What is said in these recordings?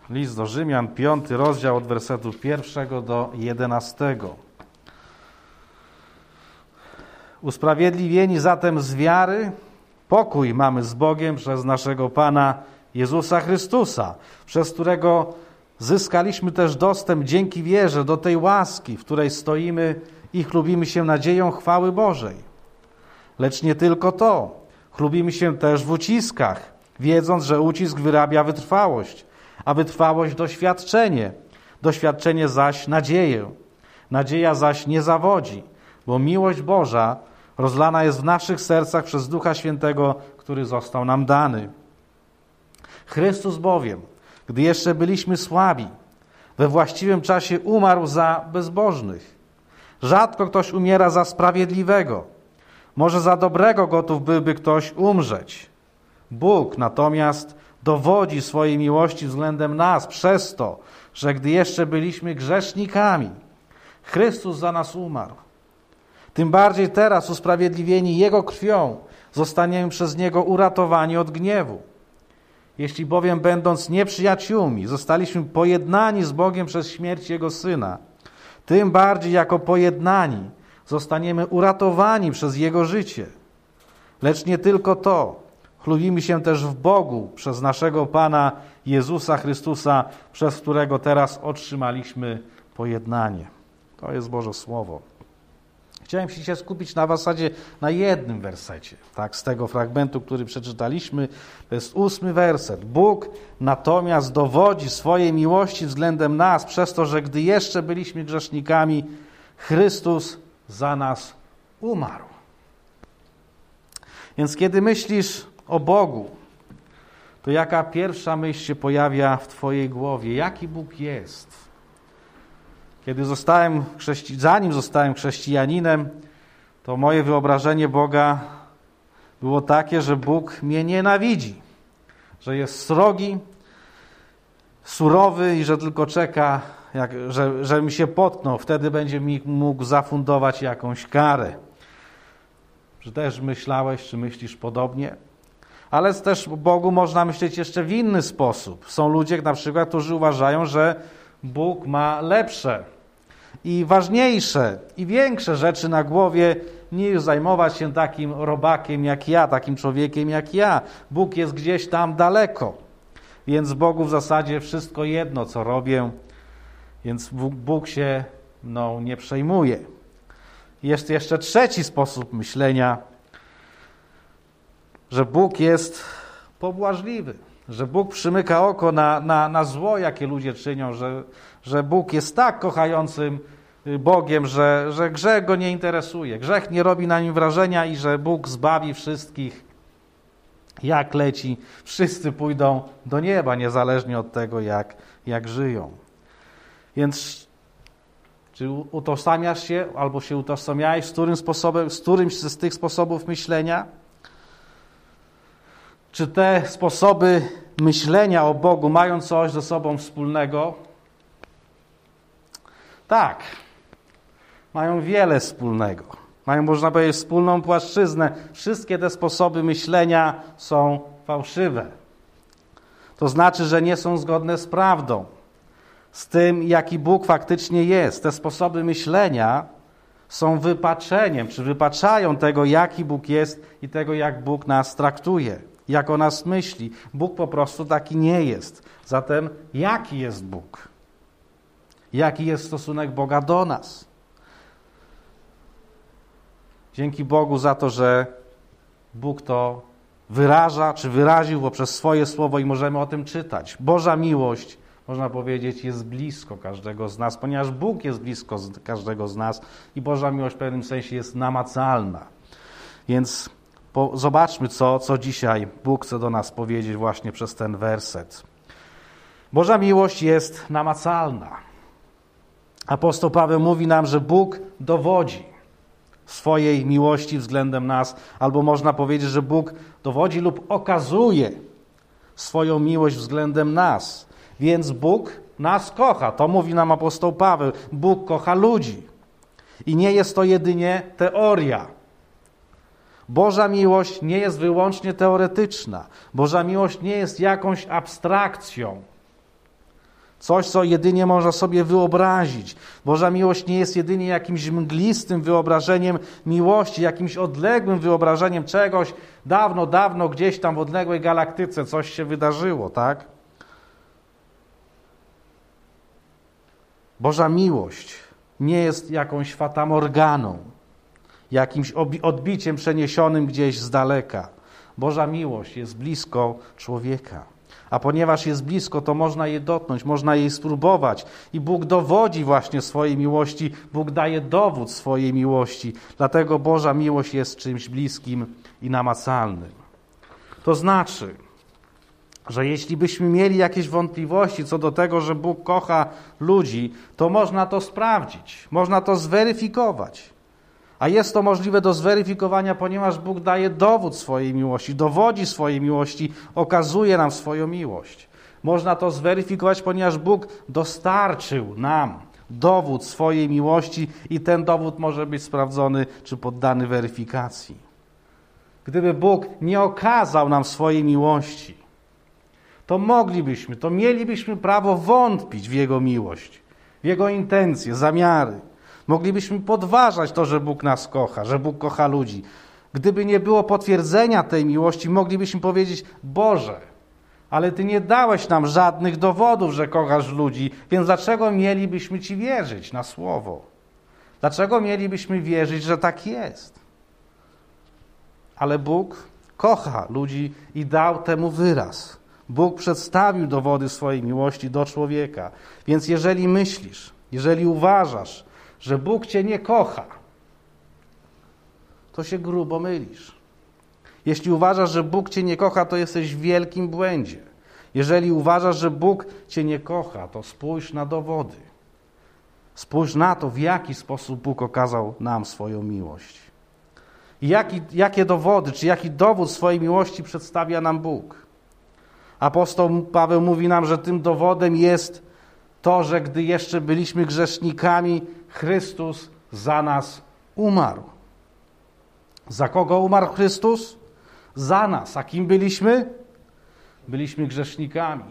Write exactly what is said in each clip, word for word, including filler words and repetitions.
List do Rzymian, piąty rozdział od wersetu pierwszego do jedenastego. Usprawiedliwieni zatem z wiary, pokój mamy z Bogiem przez naszego Pana Jezusa Chrystusa, przez którego zyskaliśmy też dostęp dzięki wierze do tej łaski, w której stoimy i chlubimy się nadzieją chwały Bożej. Lecz nie tylko to, chlubimy się też w uciskach, wiedząc, że ucisk wyrabia wytrwałość, a wytrwałość doświadczenie, doświadczenie zaś nadzieję. Nadzieja zaś nie zawodzi, bo miłość Boża rozlana jest w naszych sercach przez Ducha Świętego, który został nam dany. Chrystus bowiem, gdy jeszcze byliśmy słabi, we właściwym czasie umarł za bezbożnych. Rzadko ktoś umiera za sprawiedliwego. Może za dobrego gotów byłby ktoś umrzeć. Bóg natomiast dowodzi swojej miłości względem nas przez to, że gdy jeszcze byliśmy grzesznikami, Chrystus za nas umarł. Tym bardziej teraz, usprawiedliwieni Jego krwią, zostaniemy przez Niego uratowani od gniewu. Jeśli bowiem, będąc nieprzyjaciółmi, zostaliśmy pojednani z Bogiem przez śmierć Jego Syna, tym bardziej jako pojednani zostaniemy uratowani przez Jego życie. Lecz nie tylko to, chlubimy się też w Bogu przez naszego Pana Jezusa Chrystusa, przez którego teraz otrzymaliśmy pojednanie. To jest Boże Słowo. Chciałem się skupić na w zasadzie na jednym wersecie, tak, z tego fragmentu, który przeczytaliśmy. To jest ósmy werset. Bóg natomiast dowodzi swojej miłości względem nas przez to, że gdy jeszcze byliśmy grzesznikami, Chrystus za nas umarł. Więc kiedy myślisz o Bogu, to jaka pierwsza myśl się pojawia w twojej głowie? Jaki Bóg jest? Kiedy zostałem chrześci... Zanim zostałem chrześcijaninem, to moje wyobrażenie Boga było takie, że Bóg mnie nienawidzi, że jest srogi, surowy i że tylko czeka, jak, że, że mi się potknął, wtedy będzie mi mógł zafundować jakąś karę. Czy też myślałeś, czy myślisz podobnie? Ale też o Bogu można myśleć jeszcze w inny sposób. Są ludzie na przykład, którzy uważają, że Bóg ma lepsze i ważniejsze i większe rzeczy na głowie niż zajmować się takim robakiem jak ja, takim człowiekiem jak ja. Bóg jest gdzieś tam daleko, więc Bogu w zasadzie wszystko jedno, co robię, więc Bóg się mną nie przejmuje. Jest jeszcze trzeci sposób myślenia, że Bóg jest pobłażliwy, że Bóg przymyka oko na, na, na zło, jakie ludzie czynią, że, że Bóg jest tak kochającym Bogiem, że, że grzech go nie interesuje, grzech nie robi na nim wrażenia i że Bóg zbawi wszystkich jak leci. Wszyscy pójdą do nieba, niezależnie od tego, jak, jak żyją. Więc czy utożsamiasz się albo się utożsamiałeś z którym sposobem, z którymś z tych sposobów myślenia? Czy te sposoby myślenia o Bogu mają coś ze sobą wspólnego? Tak, mają wiele wspólnego. Mają, można powiedzieć, wspólną płaszczyznę. Wszystkie te sposoby myślenia są fałszywe. To znaczy, że nie są zgodne z prawdą, z tym, jaki Bóg faktycznie jest. Te sposoby myślenia są wypaczeniem, czy wypaczają tego, jaki Bóg jest i tego, jak Bóg nas traktuje, jak o nas myśli. Bóg po prostu taki nie jest. Zatem jaki jest Bóg? Jaki jest stosunek Boga do nas? Dzięki Bogu za to, że Bóg to wyraża, czy wyraził poprzez swoje słowo i możemy o tym czytać. Boża miłość, można powiedzieć, jest blisko każdego z nas, ponieważ Bóg jest blisko każdego z nas i Boża miłość w pewnym sensie jest namacalna. Więc po, zobaczmy, co, co dzisiaj Bóg chce do nas powiedzieć właśnie przez ten werset. Boża miłość jest namacalna. Apostoł Paweł mówi nam, że Bóg dowodzi swojej miłości względem nas, albo można powiedzieć, że Bóg dowodzi lub okazuje swoją miłość względem nas. Więc Bóg nas kocha. To mówi nam apostoł Paweł. Bóg kocha ludzi. I nie jest to jedynie teoria. Boża miłość nie jest wyłącznie teoretyczna. Boża miłość nie jest jakąś abstrakcją. Coś, co jedynie można sobie wyobrazić. Boża miłość nie jest jedynie jakimś mglistym wyobrażeniem miłości, jakimś odległym wyobrażeniem czegoś. Dawno, dawno gdzieś tam w odległej galaktyce coś się wydarzyło, tak? Boża miłość nie jest jakąś fatamorganą, jakimś odbiciem przeniesionym gdzieś z daleka. Boża miłość jest blisko człowieka. A ponieważ jest blisko, to można jej dotknąć, można jej spróbować. I Bóg dowodzi właśnie swojej miłości, Bóg daje dowód swojej miłości. Dlatego Boża miłość jest czymś bliskim i namacalnym. To znaczy, że jeśli byśmy mieli jakieś wątpliwości co do tego, że Bóg kocha ludzi, to można to sprawdzić, można to zweryfikować. A jest to możliwe do zweryfikowania, ponieważ Bóg daje dowód swojej miłości, dowodzi swojej miłości, okazuje nam swoją miłość. Można to zweryfikować, ponieważ Bóg dostarczył nam dowód swojej miłości i ten dowód może być sprawdzony czy poddany weryfikacji. Gdyby Bóg nie okazał nam swojej miłości, to moglibyśmy, to mielibyśmy prawo wątpić w Jego miłość, w Jego intencje, zamiary. Moglibyśmy podważać to, że Bóg nas kocha, że Bóg kocha ludzi. Gdyby nie było potwierdzenia tej miłości, moglibyśmy powiedzieć: Boże, ale Ty nie dałeś nam żadnych dowodów, że kochasz ludzi, więc dlaczego mielibyśmy Ci wierzyć na słowo? Dlaczego mielibyśmy wierzyć, że tak jest? Ale Bóg kocha ludzi i dał temu wyraz. Bóg przedstawił dowody swojej miłości do człowieka. Więc jeżeli myślisz, jeżeli uważasz, że Bóg Cię nie kocha, to się grubo mylisz. Jeśli uważasz, że Bóg Cię nie kocha, to jesteś w wielkim błędzie. Jeżeli uważasz, że Bóg Cię nie kocha, to spójrz na dowody. Spójrz na to, w jaki sposób Bóg okazał nam swoją miłość. I jaki, jakie dowody, czy jaki dowód swojej miłości przedstawia nam Bóg. Apostoł Paweł mówi nam, że tym dowodem jest to, że gdy jeszcze byliśmy grzesznikami, Chrystus za nas umarł. Za kogo umarł Chrystus? Za nas. A kim byliśmy? Byliśmy grzesznikami.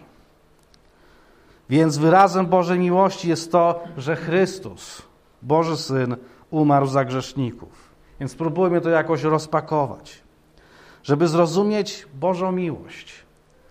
Więc wyrazem Bożej miłości jest to, że Chrystus, Boży Syn, umarł za grzeszników. Więc spróbujmy to jakoś rozpakować. Żeby zrozumieć Bożą miłość,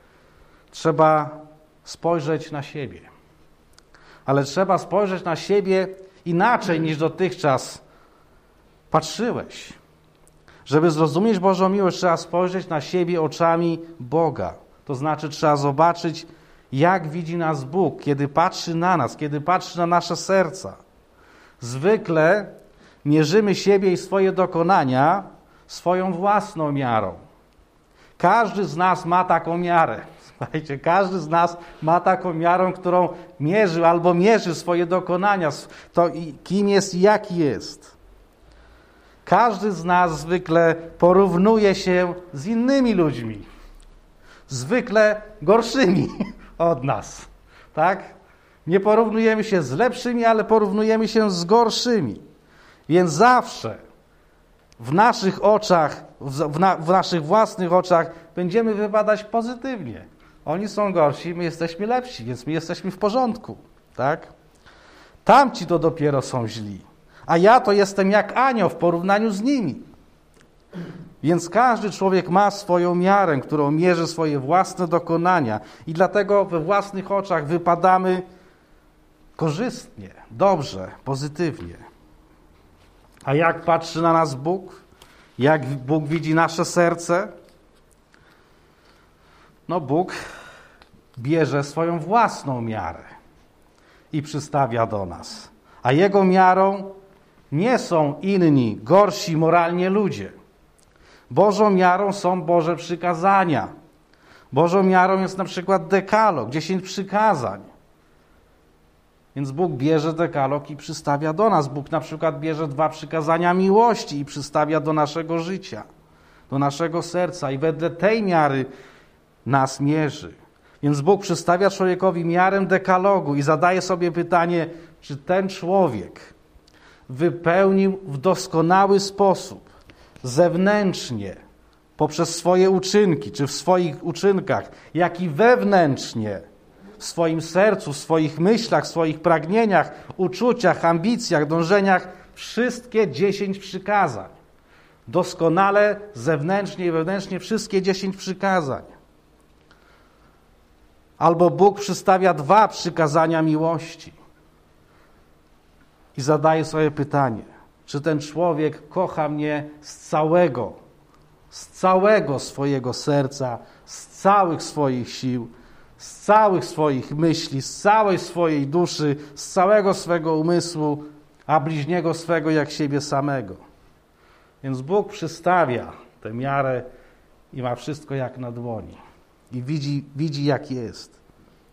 trzeba spojrzeć na siebie. Ale trzeba spojrzeć na siebie inaczej niż dotychczas patrzyłeś. Żeby zrozumieć Bożą miłość, trzeba spojrzeć na siebie oczami Boga. To znaczy trzeba zobaczyć, jak widzi nas Bóg, kiedy patrzy na nas, kiedy patrzy na nasze serca. Zwykle mierzymy siebie i swoje dokonania swoją własną miarą. Każdy z nas ma taką miarę. Słuchajcie, każdy z nas ma taką miarą, którą mierzy albo mierzy swoje dokonania, to kim jest i jaki jest. Każdy z nas zwykle porównuje się z innymi ludźmi, zwykle gorszymi od nas, tak? Nie porównujemy się z lepszymi, ale porównujemy się z gorszymi. Więc zawsze w naszych oczach, w, na, w naszych własnych oczach będziemy wypadać pozytywnie. Oni są gorsi, my jesteśmy lepsi, więc my jesteśmy w porządku, tak? Tamci to dopiero są źli, a ja to jestem jak anioł w porównaniu z nimi. Więc każdy człowiek ma swoją miarę, którą mierzy swoje własne dokonania i dlatego we własnych oczach wypadamy korzystnie, dobrze, pozytywnie. A jak patrzy na nas Bóg? Jak Bóg widzi nasze serce? No Bóg bierze swoją własną miarę i przystawia do nas. A Jego miarą nie są inni, gorsi moralnie ludzie. Bożą miarą są Boże przykazania. Bożą miarą jest na przykład dekalog, dziesięć przykazań. Więc Bóg bierze dekalog i przystawia do nas. Bóg na przykład bierze dwa przykazania miłości i przystawia do naszego życia, do naszego serca i wedle tej miary nas mierzy. Więc Bóg przystawia człowiekowi miarę dekalogu i zadaje sobie pytanie, czy ten człowiek wypełnił w doskonały sposób, zewnętrznie, poprzez swoje uczynki, czy w swoich uczynkach, jak i wewnętrznie, w swoim sercu, w swoich myślach, w swoich pragnieniach, uczuciach, ambicjach, dążeniach wszystkie dziesięć przykazań. Doskonale, zewnętrznie i wewnętrznie wszystkie dziesięć przykazań. Albo Bóg przystawia dwa przykazania miłości i zadaje sobie pytanie, czy ten człowiek kocha mnie z całego, z całego swojego serca, z całych swoich sił, z całych swoich myśli, z całej swojej duszy, z całego swego umysłu, a bliźniego swego jak siebie samego. Więc Bóg przystawia tę miarę i ma wszystko jak na dłoni. I widzi, widzi jak jest.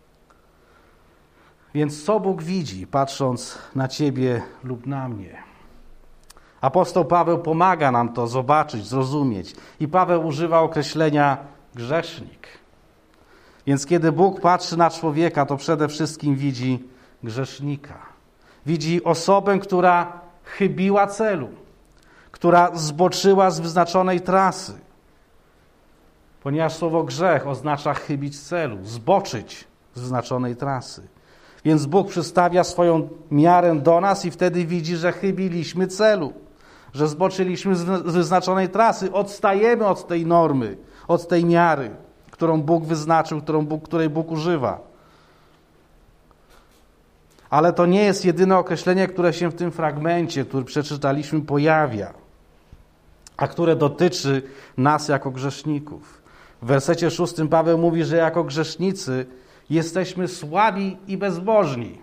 Więc co Bóg widzi, patrząc na ciebie lub na mnie? Apostoł Paweł pomaga nam to zobaczyć, zrozumieć. I Paweł używa określenia grzesznik. Więc kiedy Bóg patrzy na człowieka, to przede wszystkim widzi grzesznika. Widzi osobę, która chybiła celu, która zboczyła z wyznaczonej trasy. Ponieważ słowo grzech oznacza chybić celu, zboczyć z wyznaczonej trasy. Więc Bóg przystawia swoją miarę do nas i wtedy widzi, że chybiliśmy celu, że zboczyliśmy z wyznaczonej trasy, odstajemy od tej normy, od tej miary, którą Bóg wyznaczył, którą Bóg, której Bóg używa. Ale to nie jest jedyne określenie, które się w tym fragmencie, który przeczytaliśmy, pojawia, a które dotyczy nas jako grzeszników. W wersecie szóstym Paweł mówi, że jako grzesznicy jesteśmy słabi i bezbożni.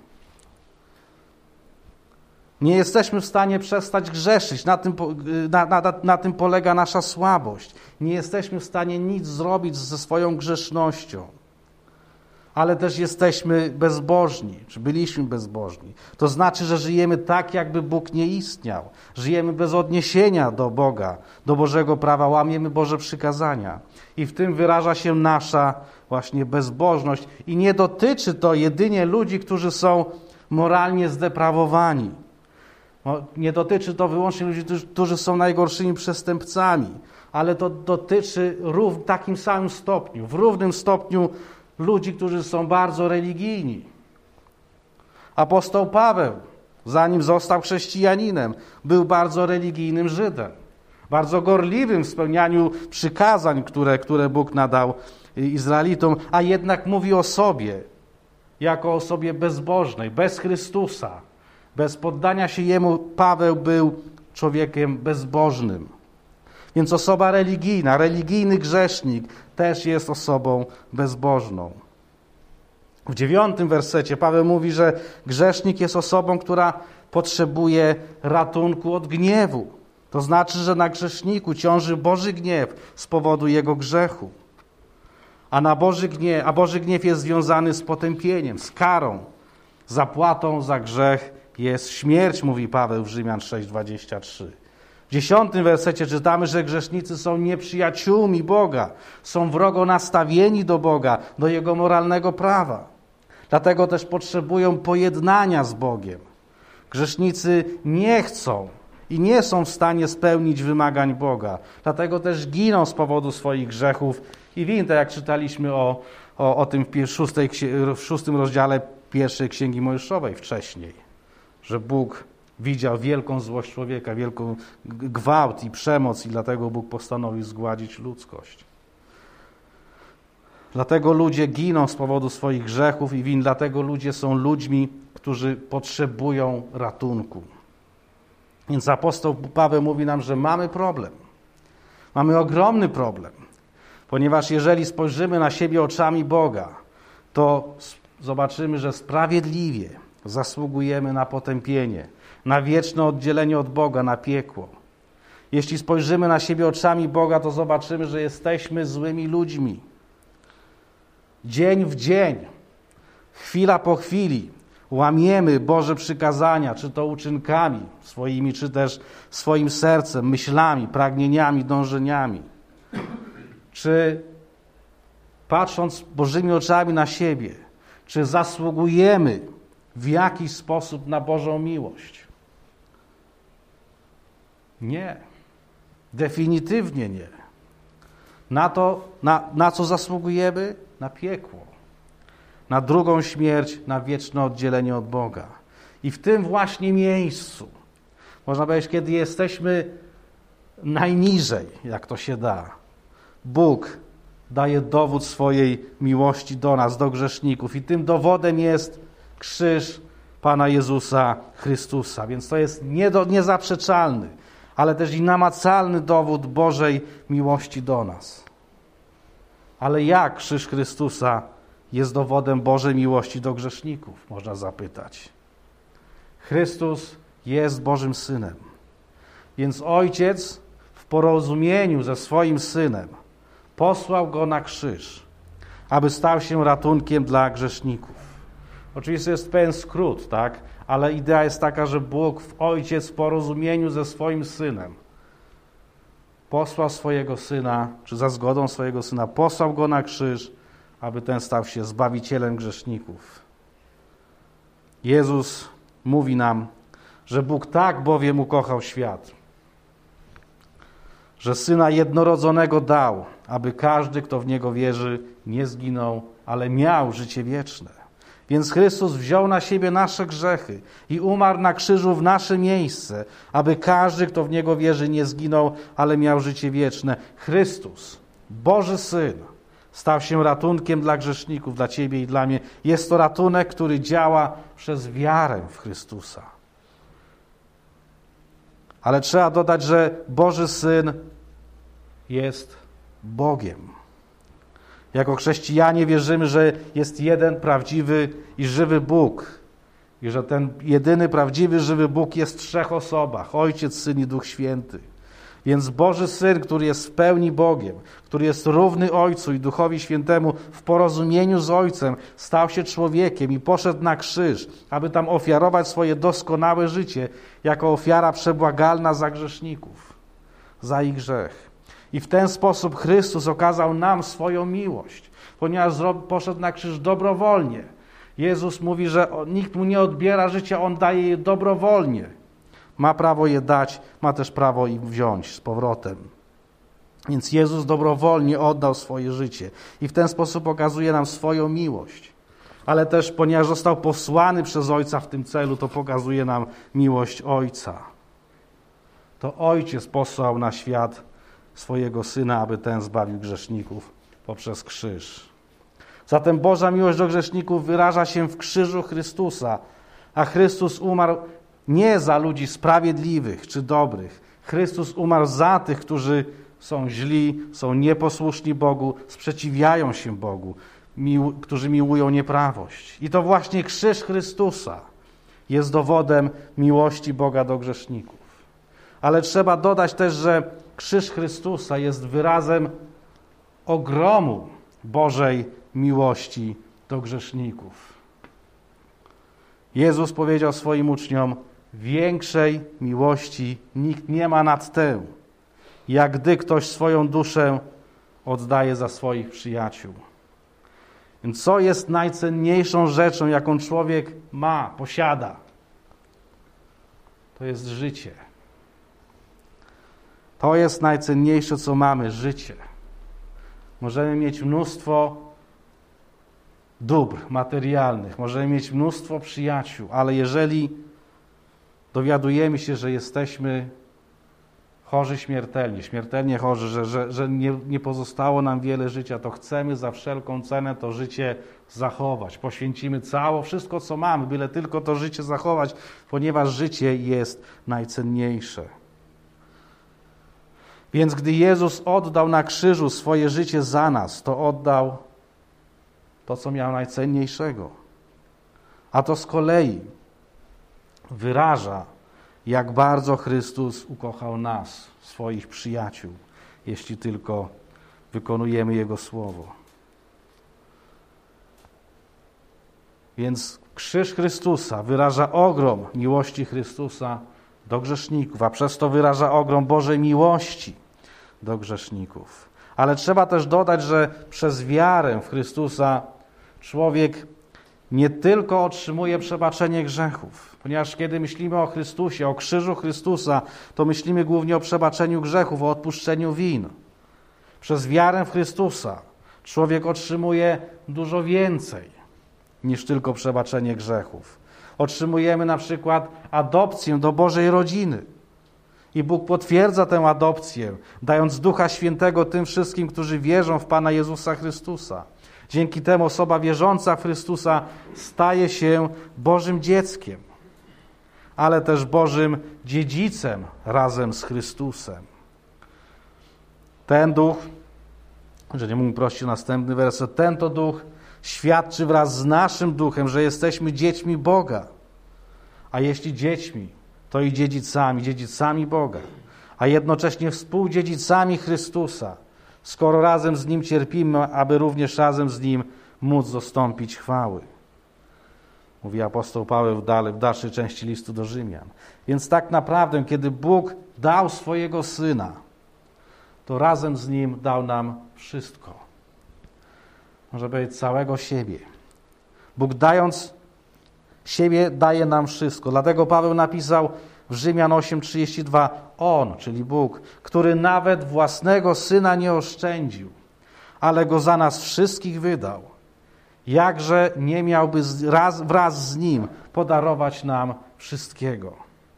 Nie jesteśmy w stanie przestać grzeszyć. Na tym, na, na, na tym polega nasza słabość. Nie jesteśmy w stanie nic zrobić ze swoją grzesznością. Ale też jesteśmy bezbożni, czy byliśmy bezbożni. To znaczy, że żyjemy tak, jakby Bóg nie istniał. Żyjemy bez odniesienia do Boga, do Bożego prawa, łamiemy Boże przykazania. I w tym wyraża się nasza właśnie bezbożność. I nie dotyczy to jedynie ludzi, którzy są moralnie zdeprawowani. Nie dotyczy to wyłącznie ludzi, którzy są najgorszymi przestępcami, ale to dotyczy w takim samym stopniu, w równym stopniu ludzi, którzy są bardzo religijni. Apostoł Paweł, zanim został chrześcijaninem, był bardzo religijnym Żydem, bardzo gorliwym w spełnianiu przykazań, które, które Bóg nadał Izraelitom, a jednak mówi o sobie jako o osobie bezbożnej, bez Chrystusa. Bez poddania się Jemu Paweł był człowiekiem bezbożnym. Więc osoba religijna, religijny grzesznik też jest osobą bezbożną. W dziewiątym wersecie Paweł mówi, że grzesznik jest osobą, która potrzebuje ratunku od gniewu. To znaczy, że na grzeszniku ciąży Boży gniew z powodu jego grzechu. A, na Boży gniew, a Boży gniew jest związany z potępieniem, z karą. Zapłatą za grzech jest śmierć, mówi Paweł w Rzymian sześć, dwadzieścia trzy. W dziesiątym wersecie czytamy, że grzesznicy są nieprzyjaciółmi Boga, są wrogo nastawieni do Boga, do Jego moralnego prawa. Dlatego też potrzebują pojednania z Bogiem. Grzesznicy nie chcą i nie są w stanie spełnić wymagań Boga. Dlatego też giną z powodu swoich grzechów i win, tak jak czytaliśmy o, o, o tym w, szóstej, w szóstym rozdziale pierwszej Księgi Mojżeszowej wcześniej, że Bóg widział wielką złość człowieka, wielką gwałt i przemoc i dlatego Bóg postanowił zgładzić ludzkość. Dlatego ludzie giną z powodu swoich grzechów i win, dlatego ludzie są ludźmi, którzy potrzebują ratunku. Więc apostoł Paweł mówi nam, że mamy problem. Mamy ogromny problem, ponieważ jeżeli spojrzymy na siebie oczami Boga, to zobaczymy, że sprawiedliwie zasługujemy na potępienie, na wieczne oddzielenie od Boga, na piekło. Jeśli spojrzymy na siebie oczami Boga, to zobaczymy, że jesteśmy złymi ludźmi. Dzień w dzień, chwila po chwili łamiemy Boże przykazania, czy to uczynkami swoimi, czy też swoim sercem, myślami, pragnieniami, dążeniami. Czy patrząc Bożymi oczami na siebie, czy zasługujemy w jakiś sposób na Bożą miłość? Nie. Definitywnie nie. Na to, na, na co zasługujemy? Na piekło. na drugą śmierć, na wieczne oddzielenie od Boga. I w tym właśnie miejscu, można powiedzieć, kiedy jesteśmy najniżej, jak to się da, Bóg daje dowód swojej miłości do nas, do grzeszników. I tym dowodem jest krzyż Pana Jezusa Chrystusa. Więc to jest nie do, niezaprzeczalny, ale też i namacalny dowód Bożej miłości do nas. Ale jak krzyż Chrystusa jest dowodem Bożej miłości do grzeszników? Można zapytać. Chrystus jest Bożym Synem. Więc Ojciec w porozumieniu ze swoim Synem posłał Go na krzyż, aby stał się ratunkiem dla grzeszników. Oczywiście jest pewien skrót, tak? Ale idea jest taka, że Bóg, Ojciec w porozumieniu ze swoim Synem posłał swojego Syna, czy za zgodą swojego Syna, posłał Go na krzyż, aby ten stał się Zbawicielem grzeszników. Jezus mówi nam, że Bóg tak bowiem ukochał świat, że Syna jednorodzonego dał, aby każdy, kto w Niego wierzy, nie zginął, ale miał życie wieczne. Więc Chrystus wziął na siebie nasze grzechy i umarł na krzyżu w nasze miejsce, aby każdy, kto w Niego wierzy, nie zginął, ale miał życie wieczne. Chrystus, Boży Syn, stał się ratunkiem dla grzeszników, dla ciebie i dla mnie. Jest to ratunek, który działa przez wiarę w Chrystusa. Ale trzeba dodać, że Boży Syn jest Bogiem. Jako chrześcijanie wierzymy, że jest jeden prawdziwy i żywy Bóg i że ten jedyny prawdziwy, żywy Bóg jest w trzech osobach: Ojciec, Syn i Duch Święty. Więc Boży Syn, który jest w pełni Bogiem, który jest równy Ojcu i Duchowi Świętemu, w porozumieniu z Ojcem stał się człowiekiem i poszedł na krzyż, aby tam ofiarować swoje doskonałe życie jako ofiara przebłagalna za grzeszników, za ich grzech. I w ten sposób Chrystus okazał nam swoją miłość, ponieważ poszedł na krzyż dobrowolnie. Jezus mówi, że nikt mu nie odbiera życia, On daje je dobrowolnie. Ma prawo je dać, ma też prawo je wziąć z powrotem. Więc Jezus dobrowolnie oddał swoje życie i w ten sposób okazuje nam swoją miłość. Ale też, ponieważ został posłany przez Ojca w tym celu, to pokazuje nam miłość Ojca. To Ojciec posłał na świat swojego Syna, aby ten zbawił grzeszników poprzez krzyż. Zatem Boża miłość do grzeszników wyraża się w krzyżu Chrystusa, a Chrystus umarł nie za ludzi sprawiedliwych czy dobrych. Chrystus umarł za tych, którzy są źli, są nieposłuszni Bogu, sprzeciwiają się Bogu, mił, którzy miłują nieprawość. I to właśnie krzyż Chrystusa jest dowodem miłości Boga do grzeszników. Ale trzeba dodać też, że krzyż Chrystusa jest wyrazem ogromu Bożej miłości do grzeszników. Jezus powiedział swoim uczniom: większej miłości nikt nie ma nad tę, jak gdy ktoś swoją duszę oddaje za swoich przyjaciół. Więc co jest najcenniejszą rzeczą, jaką człowiek ma, posiada? To jest życie. To jest najcenniejsze, co mamy, życie. Możemy mieć mnóstwo dóbr materialnych, możemy mieć mnóstwo przyjaciół, ale jeżeli dowiadujemy się, że jesteśmy chorzy śmiertelnie, śmiertelnie chorzy, że, że, że nie, nie pozostało nam wiele życia, to chcemy za wszelką cenę to życie zachować. Poświęcimy całe, wszystko co mamy, byle tylko to życie zachować, ponieważ życie jest najcenniejsze. Więc gdy Jezus oddał na krzyżu swoje życie za nas, to oddał to, co miał najcenniejszego. A to z kolei wyraża, jak bardzo Chrystus ukochał nas, swoich przyjaciół, jeśli tylko wykonujemy Jego słowo. Więc krzyż Chrystusa wyraża ogrom miłości Chrystusa do grzeszników, a przez to wyraża ogrom Bożej miłości do grzeszników. Ale trzeba też dodać, że przez wiarę w Chrystusa człowiek nie tylko otrzymuje przebaczenie grzechów, ponieważ kiedy myślimy o Chrystusie, o krzyżu Chrystusa, to myślimy głównie o przebaczeniu grzechów, o odpuszczeniu win. Przez wiarę w Chrystusa człowiek otrzymuje dużo więcej. niż tylko przebaczenie grzechów. Otrzymujemy na przykład adopcję do Bożej rodziny. I Bóg potwierdza tę adopcję, dając Ducha Świętego tym wszystkim, którzy wierzą w Pana Jezusa Chrystusa. Dzięki temu osoba wierząca w Chrystusa staje się Bożym dzieckiem, ale też Bożym dziedzicem razem z Chrystusem. Ten Duch, jeżeli mógł prosić o następny werset, ten to Duch świadczy wraz z naszym duchem, że jesteśmy dziećmi Boga. A jeśli dziećmi, to i dziedzicami, dziedzicami Boga, a jednocześnie współdziedzicami Chrystusa, skoro razem z Nim cierpimy, aby również razem z Nim móc dostąpić chwały. Mówi apostoł Paweł w, dalej, w dalszej części listu do Rzymian. Więc tak naprawdę, kiedy Bóg dał swojego Syna, to razem z Nim dał nam wszystko. Może powiedzieć całego siebie. Bóg dając siebie daje nam wszystko. Dlatego Paweł napisał w Rzymian osiem trzydzieści dwa: On, czyli Bóg, który nawet własnego Syna nie oszczędził, ale Go za nas wszystkich wydał, jakże nie miałby raz, wraz z Nim podarować nam wszystkiego.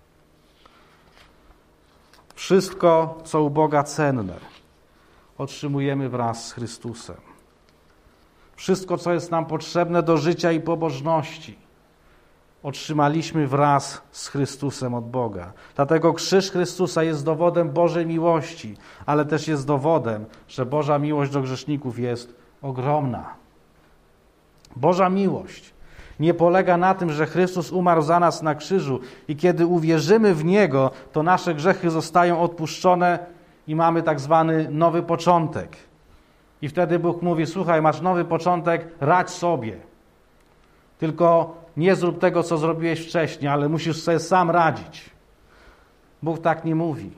Wszystko, co u Boga cenne, otrzymujemy wraz z Chrystusem. Wszystko, co jest nam potrzebne do życia i pobożności, otrzymaliśmy wraz z Chrystusem od Boga. Dlatego krzyż Chrystusa jest dowodem Bożej miłości, ale też jest dowodem, że Boża miłość do grzeszników jest ogromna. Boża miłość nie polega na tym, że Chrystus umarł za nas na krzyżu i kiedy uwierzymy w Niego, to nasze grzechy zostają odpuszczone i mamy tak zwany nowy początek. I wtedy Bóg mówi: słuchaj, masz nowy początek, radź sobie. Tylko nie zrób tego, co zrobiłeś wcześniej, ale musisz sobie sam radzić. Bóg tak nie mówi.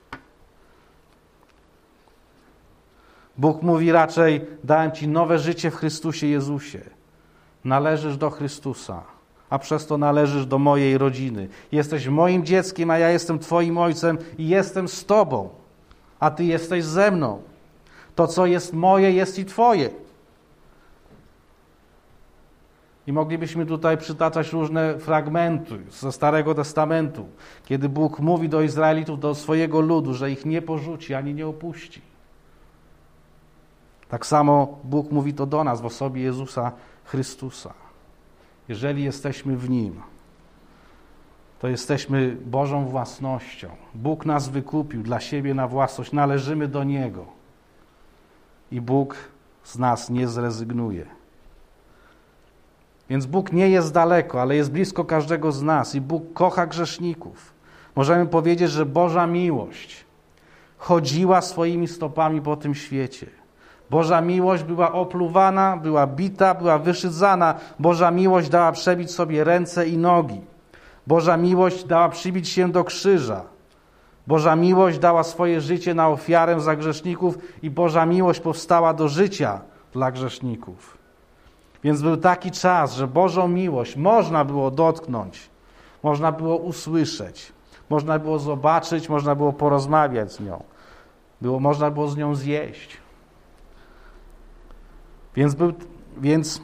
Bóg mówi raczej: dałem Ci nowe życie w Chrystusie Jezusie. Należysz do Chrystusa, a przez to należysz do mojej rodziny. Jesteś moim dzieckiem, a ja jestem Twoim ojcem i jestem z Tobą, a Ty jesteś ze mną. To, co jest moje, jest i Twoje. I moglibyśmy tutaj przytaczać różne fragmenty ze Starego Testamentu, kiedy Bóg mówi do Izraelitów, do swojego ludu, że ich nie porzuci ani nie opuści. Tak samo Bóg mówi to do nas w osobie Jezusa Chrystusa. Jeżeli jesteśmy w Nim, to jesteśmy Bożą własnością. Bóg nas wykupił dla siebie na własność, należymy do Niego. I Bóg z nas nie zrezygnuje. Więc Bóg nie jest daleko, ale jest blisko każdego z nas i Bóg kocha grzeszników. Możemy powiedzieć, że Boża miłość chodziła swoimi stopami po tym świecie. Boża miłość była opluwana, była bita, była wyszydzana. Boża miłość dała przebić sobie ręce i nogi. Boża miłość dała przybić się do krzyża. Boża miłość dała swoje życie na ofiarę za grzeszników i Boża miłość powstała do życia dla grzeszników. Więc był taki czas, że Bożą miłość można było dotknąć, można było usłyszeć, można było zobaczyć, można było porozmawiać z nią, było, można było z nią zjeść. Więc był, więc,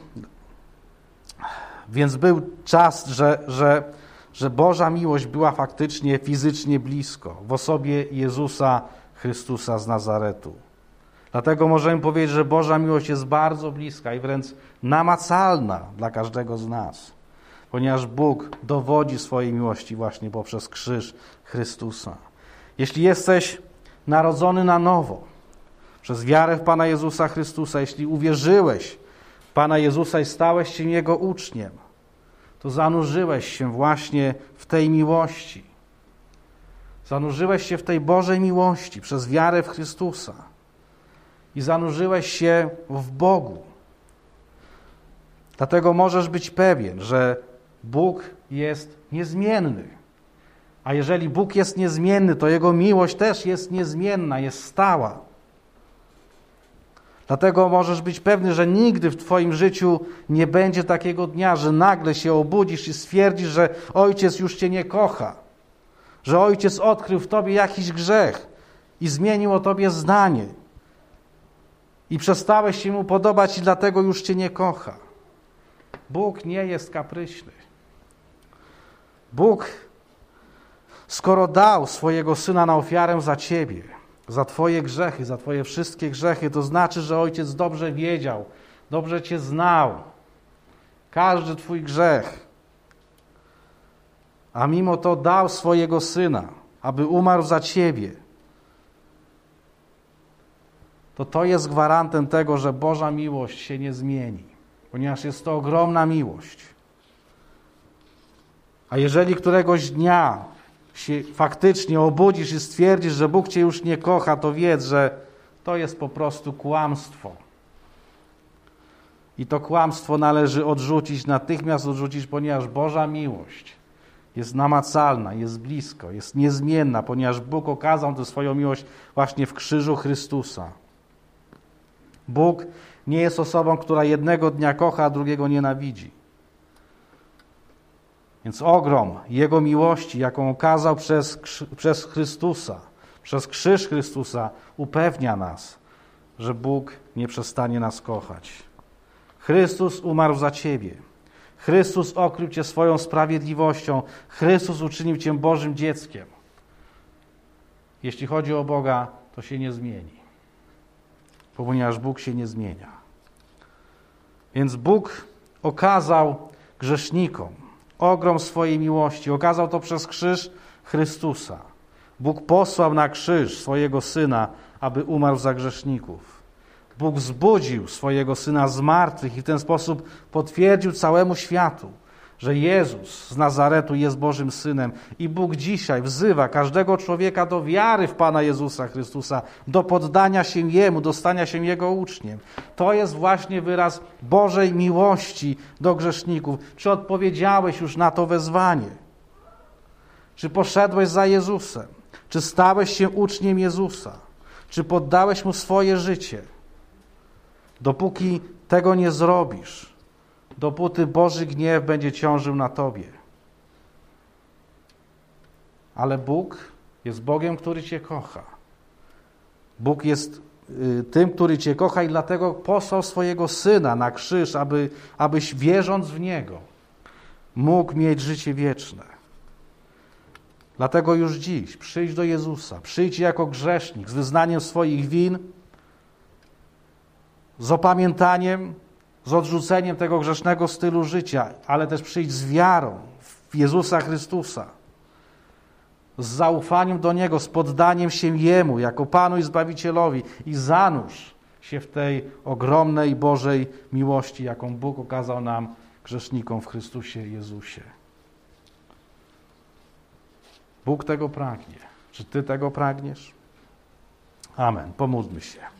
więc był czas, że, że, że Boża miłość była faktycznie fizycznie blisko, w osobie Jezusa Chrystusa z Nazaretu. Dlatego możemy powiedzieć, że Boża miłość jest bardzo bliska i wręcz namacalna dla każdego z nas, ponieważ Bóg dowodzi swojej miłości właśnie poprzez krzyż Chrystusa. Jeśli jesteś narodzony na nowo, przez wiarę w Pana Jezusa Chrystusa, jeśli uwierzyłeś w Pana Jezusa i stałeś się Jego uczniem, to zanurzyłeś się właśnie w tej miłości. Zanurzyłeś się w tej Bożej miłości przez wiarę w Chrystusa i zanurzyłeś się w Bogu. Dlatego możesz być pewien, że Bóg jest niezmienny. A jeżeli Bóg jest niezmienny, to Jego miłość też jest niezmienna, jest stała. Dlatego możesz być pewny, że nigdy w Twoim życiu nie będzie takiego dnia, że nagle się obudzisz i stwierdzisz, że Ojciec już Cię nie kocha, że Ojciec odkrył w Tobie jakiś grzech i zmienił o Tobie zdanie i przestałeś się Mu podobać i dlatego już Cię nie kocha. Bóg nie jest kapryśny. Bóg, skoro dał swojego Syna na ofiarę za ciebie, za twoje grzechy, za twoje wszystkie grzechy, to znaczy, że Ojciec dobrze wiedział, dobrze cię znał. Każdy twój grzech. A mimo to dał swojego Syna, aby umarł za ciebie. To to jest gwarantem tego, że Boża miłość się nie zmieni, ponieważ jest to ogromna miłość. A jeżeli któregoś dnia się faktycznie obudzisz i stwierdzisz, że Bóg cię już nie kocha, to wiedz, że to jest po prostu kłamstwo. I to kłamstwo należy odrzucić, natychmiast odrzucić, ponieważ Boża miłość jest namacalna, jest blisko, jest niezmienna, ponieważ Bóg okazał tę swoją miłość właśnie w krzyżu Chrystusa. Bóg nie jest osobą, która jednego dnia kocha, a drugiego nienawidzi. Więc ogrom Jego miłości, jaką okazał przez, przez Chrystusa, przez krzyż Chrystusa, upewnia nas, że Bóg nie przestanie nas kochać. Chrystus umarł za ciebie. Chrystus okrył cię swoją sprawiedliwością. Chrystus uczynił cię Bożym dzieckiem. Jeśli chodzi o Boga, to się nie zmieni, ponieważ Bóg się nie zmienia. Więc Bóg okazał grzesznikom ogrom swojej miłości. Okazał to przez krzyż Chrystusa. Bóg posłał na krzyż swojego Syna, aby umarł za grzeszników. Bóg zbudził swojego Syna z martwych i w ten sposób potwierdził całemu światu, że Jezus z Nazaretu jest Bożym Synem. I Bóg dzisiaj wzywa każdego człowieka do wiary w Pana Jezusa Chrystusa, do poddania się Jemu, do stania się Jego uczniem. To jest właśnie wyraz Bożej miłości do grzeszników. Czy odpowiedziałeś już na to wezwanie? Czy poszedłeś za Jezusem? Czy stałeś się uczniem Jezusa? Czy poddałeś Mu swoje życie? Dopóki tego nie zrobisz, dopóty Boży gniew będzie ciążył na tobie. Ale Bóg jest Bogiem, który cię kocha. Bóg jest y, tym, który cię kocha i dlatego posłał swojego Syna na krzyż, aby, abyś wierząc w Niego mógł mieć życie wieczne. Dlatego już dziś przyjdź do Jezusa, przyjdź jako grzesznik z wyznaniem swoich win, z opamiętaniem, z odrzuceniem tego grzesznego stylu życia, ale też przyjdź z wiarą w Jezusa Chrystusa, z zaufaniem do Niego, z poddaniem się Jemu jako Panu i Zbawicielowi i zanurz się w tej ogromnej Bożej miłości, jaką Bóg okazał nam, grzesznikom, w Chrystusie Jezusie. Bóg tego pragnie. Czy ty tego pragniesz? Amen. Pomódlmy się.